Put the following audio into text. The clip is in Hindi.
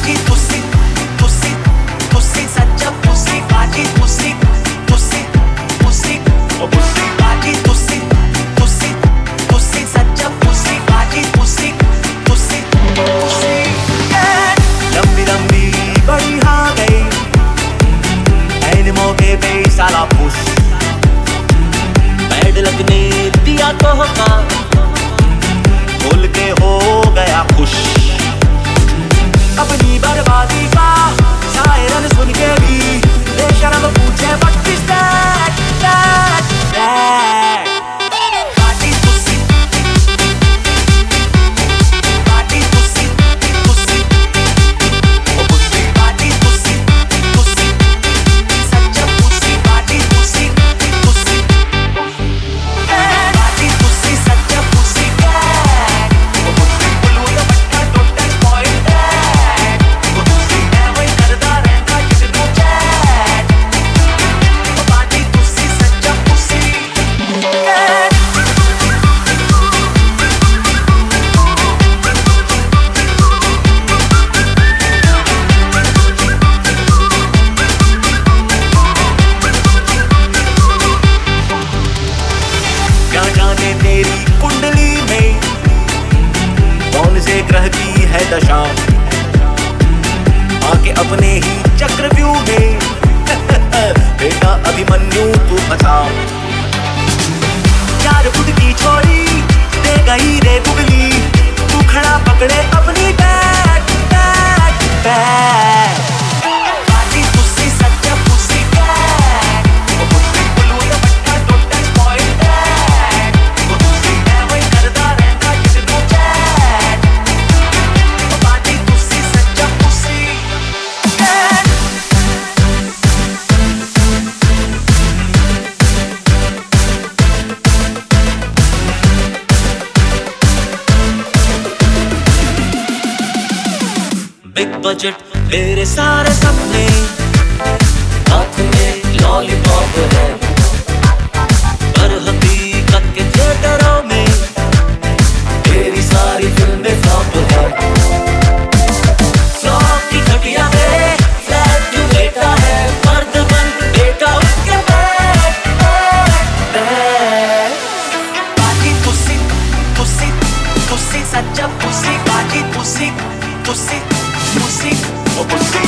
बाजी पुसी पुसी पुसी सच्चा पुसी बाजी पुसी पुसी पुसी ओ पुसी बाजी पुसी पुसी पुसी सच्चा पुसी बाजी पुसी पुसी पुसी लंबी लंबी बड़ी हाँ गई ऐन मौके पे साला पुश बैड लगने दिया तोहफा बोल के हो गया खुश अपनी बर्बादी का शायरन सुन के भी बेशर्म पूछे what is that that that बाजी पुसी बाजी पुसी पुसी ओ पुसी बाजी पुसी पुसी सच्चा पुसी बाजी पुसी पुसी बाजी पुसी सच्चा पुसी ओ पुसी बुलू दा बट्टा टोटल पॉइंट ओ पुसी मैं वही करदा रहंदा जिन्नू चैट ओ बाजी पुसी सच्चा पुसी क्या जाने तेरी कुंडली में कौन से ग्रह की है दशा आके अपने ही चक्रव्यूह में बेटा अभिमन्यु तू फंसा चार फुट की छोरी दे गई रे गुगली तू खड़ा पकड़े अपनी बैट बैट बैट बाजी पुसी सच्चा पुसी बैट ओ पुसी बुलू दा बट्टा टोटल पॉइंट ओ पुसी मैं वही करदा रहंदा जिन्नू चैट ओ बाजी पुसी सच्चा पुसी बिग बजट तेरे सारे सपने हाथ में लॉलीपॉप है पर हकीकत के थिएटरों में तेरी सारी फिल्में फ्लॉप है फ्लॉप की घटिया है फ्लैट क्यों लेटा है मर्द बन बेटा उसके बैठ बैठ बाजी पुसी पुसी पुसी सच्चा पुसी बाजी पुसी पुसी पुसी ओ पुसी